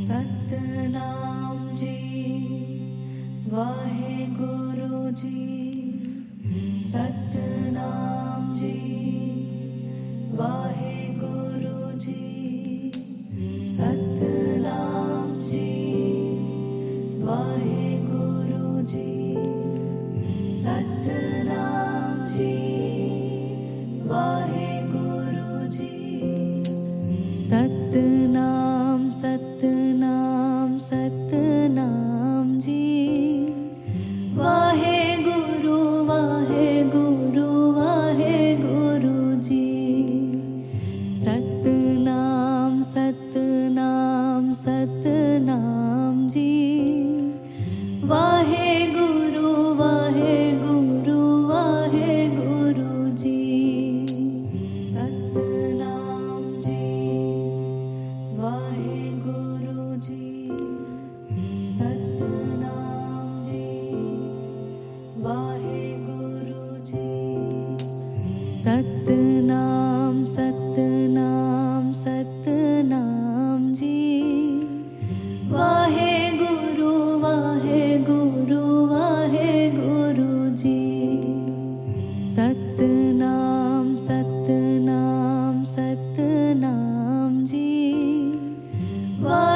Satnam ji Wahe Guru जी। Satnam ji Wahe Guru जी। Satnam ji Wahe Guru जी। Satnam ji Wahe Guru जी। Satnam Satnam Satnam ji Wahe Guru जी। Satnam Satnam Satnam ji Wahe Guru जी। Satnam ji Wahe Guru जी। Satnam ji Wahe Guru जी। Satnam Satnam Satnam ji Wahe Guru जी। Satnam Satnam Satnam ji वाहे